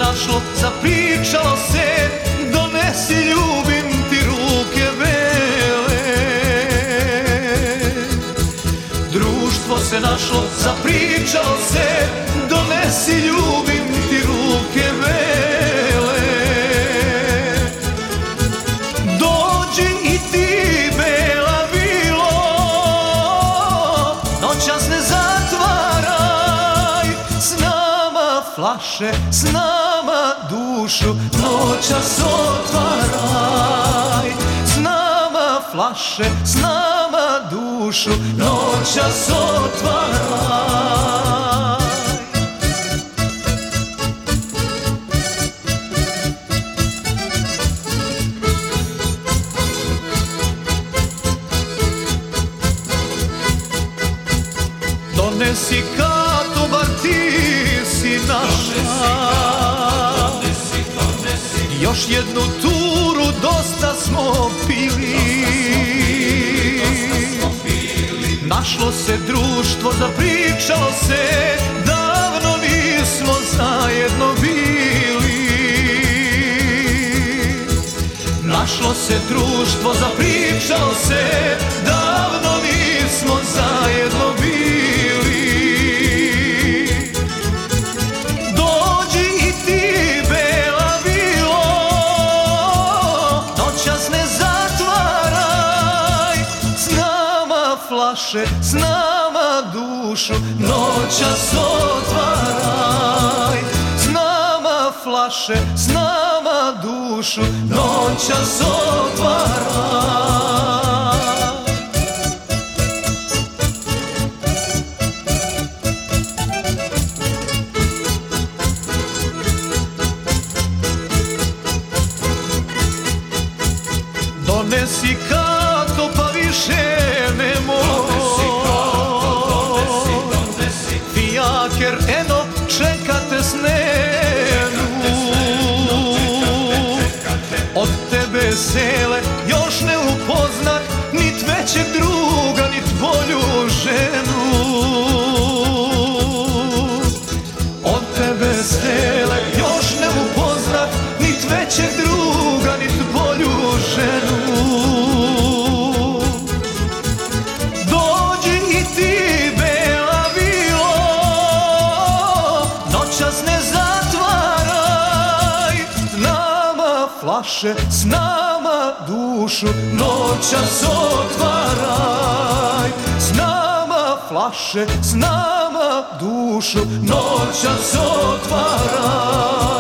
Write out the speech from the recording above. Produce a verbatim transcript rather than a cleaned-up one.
našlo, zapričalo se, donesi ljubim ti ruke bele. Društvo se našlo, zapričalo se, donesi ljubim ti ruke bele. Dođi i ti bela vilo, noćas ne zatvaraj, s nama flaše, s nama dušu, noćas otvaraj. S nama flaše, s nama dušu, noćas otvaraj. Donesi kartu, bar ti si naša, još jednu turu, dosta smo pili. Našlo se društvo, zapričalo se, davno nismo zajedno bili. Našlo se društvo, zapričalo se, davno nismo zajedno bili. Dođi i ti bela vilo, noćas ne zatvaraj, s nama flaše, s nama dušu, noćas otvaraj. S nama flaše, s nama dušu, noćas otvaraj. Donesi kartu, pa više nemoj, fijaker eno čeka te snenu. Od tebe sele još ne upoznat, nit većeg druga, nit bolju ženu. Od tebe sele još ne upoznat, nit većeg druga, nit bolju ženu. Dođi i ti bela vilo, noćas ne zatvaraj, s nama flaše, s nama dušu, noćas otvaraj. S nama flaše, s nama dušu, noćas otvaraj.